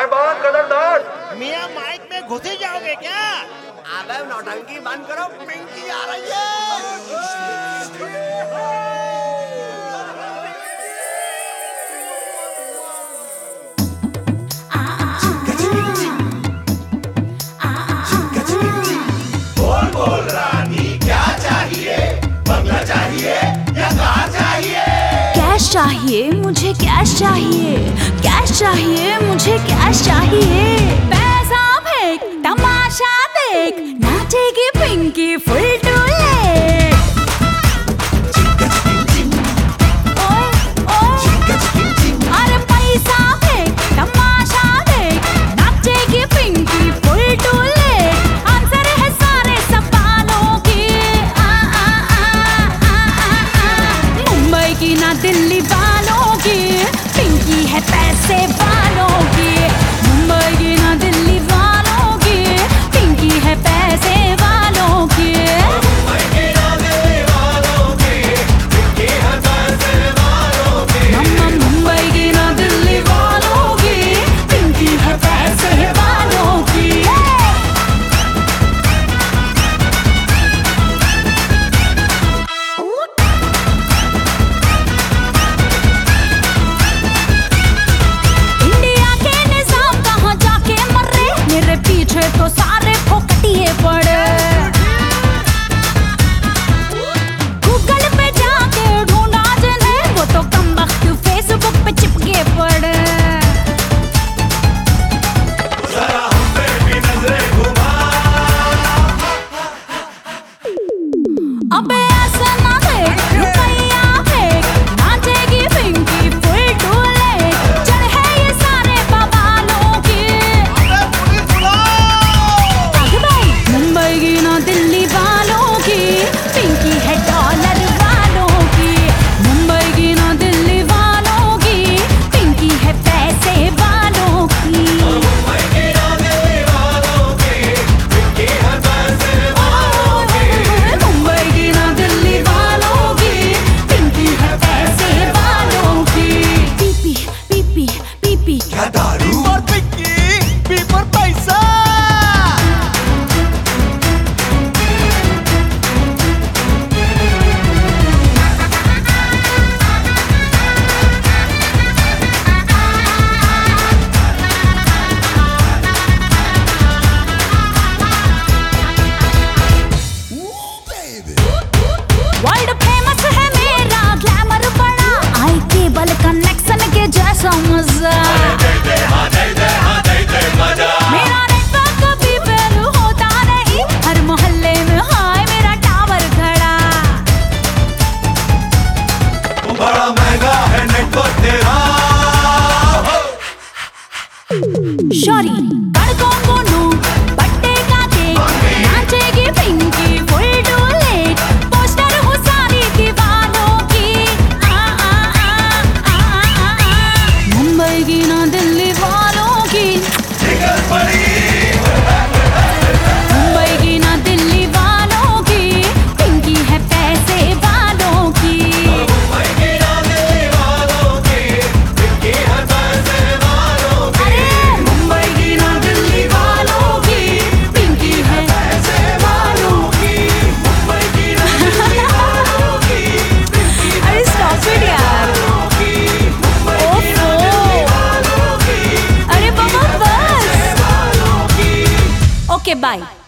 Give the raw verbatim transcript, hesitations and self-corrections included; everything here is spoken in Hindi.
बैंड बाज कदरदान। मियां माइक में घुस ही जाओगे क्या? अबे नौटंकी बंद करो, पिंकी आ रही है। बोल बोल रानी क्या चाहिए, बंगला चाहिए या कार चाहिए? कैश चाहिए मुझे, कैश चाहिए, कैश चाहिए मुझे, कैश चाहिए। पैसा फेंक तमाशा देख, नाचेगी पिंकी फुल टूले। अरे पैसा फेंक तमाशा देख, नाचेगी पिंकी फुल टूले। आंसर है सारे सवालों की, आ आ आ आ आ आ। मुंबई की ना दिल्ली वालों की, पिंकी है पैसे वालों की। मुंबई की ना दिल्ली वालों की, पिंकी है पैसे वालों की। मुंबई की ना दिल्ली वालों की, पिंकी है पैसे वालों की। मम्मा मुंबई की ना दिल्ली वालों की, पिंकी है पैसे वालों की। इंडिया के निजाम कहाँ जाके मरे, मेरे पीछे तो सारे फोकटिए पड़े। गूगल पे जाके ढूंढा जिन्हें, वो तो कमबख्त फेसबुक पे चिपके पड़े। जरा हम पे भी नजरें घुमा। अबे ऐसे ना देख, रुपया फेंक, नाचेगी पिंकी फुल टूले। चल है ये सारे बवालों की। आगे भाई, मुंबई की ना दिल्ली वालों की, पिंकी है डॉलर वालों की। मुंबई की ना दिल्ली वालों की, पिंकी है पैसे वालों की। मुंबई की ना दिल्ली वालों की, पिंकी है पैसे वालों की। मुंबई की ना दिल्ली वालों की, पिंकी है पैसे वालों की। पीपी पीपी पीपी क्या दारू और पिंकी पी पर पैसा। वर्ल्ड फेमस है मेरा ग्लैमर बड़ा, आई केबल कनेक्शन के जैसा मजा। दे दे हाँ दे दे हाँ दे दे मजा। मेरा नेटवर्क कभी फेल होता नहीं, हर मोहल्ले में हाय मेरा टावर खड़ा। बड़ा महंगा है नेटवर्क तेरा। शॉरी बड़कों को नो बट्टे का देख, नाचेगी पिंकी फुल टूले। पोस्टर हो सारी दीवारों की, आ आ आ आ आ आ। मुंबई की ना दिल्ली वालों की, निकल पड़ी मुंबई की ना दिल्ली वालों की, पिंकी है पैसे वालों की। मुंबई की ना दिल्ली वालों की, पिंकी है पैसे वालों की। अरे मुंबई की ना दिल्ली वालों की, पिंकी है पैसे वालों की। मुंबई की ना दिल्ली वालों की, पिंकी है अरे स्टॉप इट यार। ओफो, अरे बाबा बस। Okay bye.